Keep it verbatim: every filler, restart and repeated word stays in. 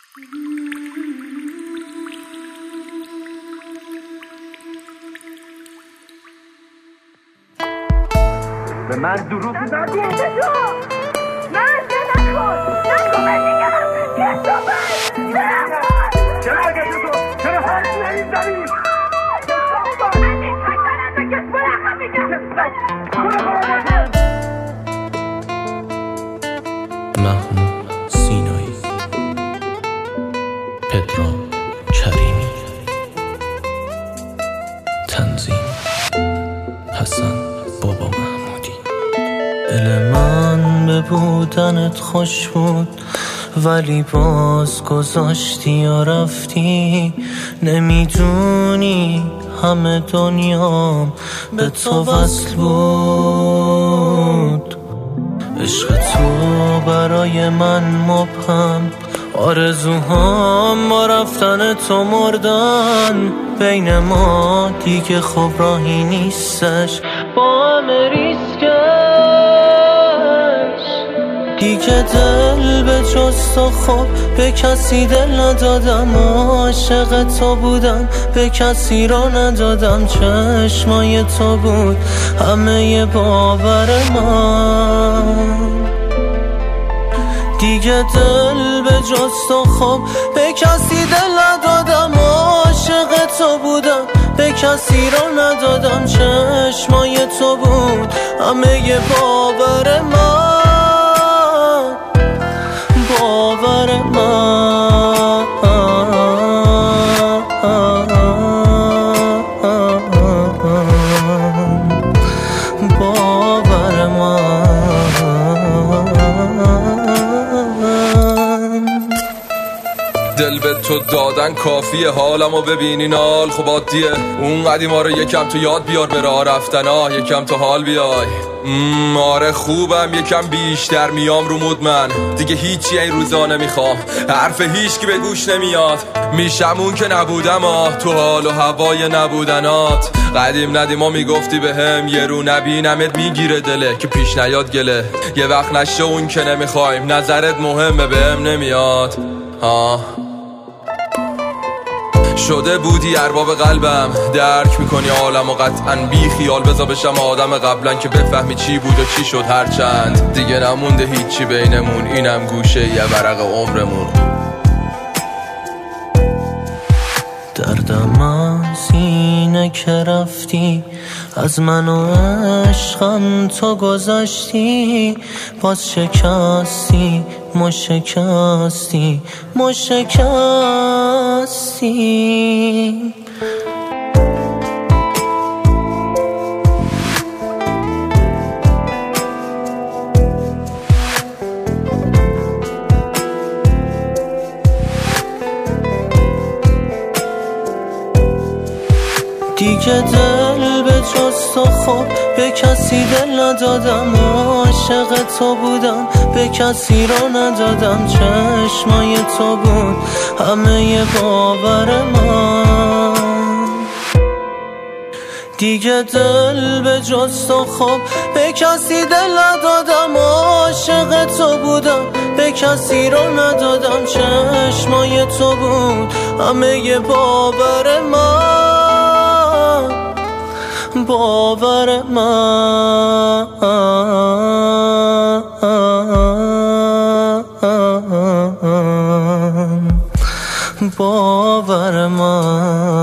به من دروغ نگو. من نکن نکن من دیگه کسافت چرا اگه تو چرا هر نمیزنی؟ من این فکرم به کس برخم میگم محمود سینایی، پدرام کریمی، تنظیم حسن بابا محمودی. دل من به بودنت خوش بود ولی باز گذاشتی یا رفتی. نمیدونی همه دنیام به تو وصل بود. عشق تو برای من مبهم، آرزوهام با رفتن تو مردن. بین ما دیگه خب راهی نیستش، با همه ریسکش. دیگه دل به جز تو خب به کسی دل ندادم. عاشق تو بودم به کسی را ندادم. چشمای تو بود همه باور من. دیگه دل به جز تو خب به کسی دل ندادم. عاشق تو بودم به کسی را ندادم. چشمای تو بود همه باور من. باور من باور من. دل به تو دادن کافیه، حالمو ببینی نال خب عادیه. اون قدیما رو یکم تو یاد بیار، به راه رفتن ها یکم تو حال بیای. مم آره خوبم یکم بیشتر میام رو مود من. دیگه هیچی این روزا نمیخوام، حرف هیچ کی به گوش نمیاد. میشم اون که نبودم آه تو حال و هوای نبودنات. قدیم ندیما میگفتی به هم یه رو نبینمت میگیره دله که پیش نیاد گله. یه وقت نشه اون که نمیخوایم، نظرت مهمه به هم نمیاد. آه شده بودی ارباب قلبم، درک میکنی عالم و قطعا بی خیال بذار بشم آدم قبلا که بفهمی چی بود و چی شد. هرچند دیگه نمونده هیچی بینمون، اینم گوشه یه ورق عمرمون. دردم از اینه که رفتی، از من و عشقم تو گذاشتی. باز شکستی ما شکستی ما شکستی. دیگه دل به جز تو خب به کسی دل ندادم. عاشق تو بودم به کسی را ندادم. چشمای تو بود همه باور من. دیگه دل به جز تو خب به کسی دل ندادم. عاشق تو بودم به کسی را ندادم. چشمای تو بود همه باور من. باور من باور من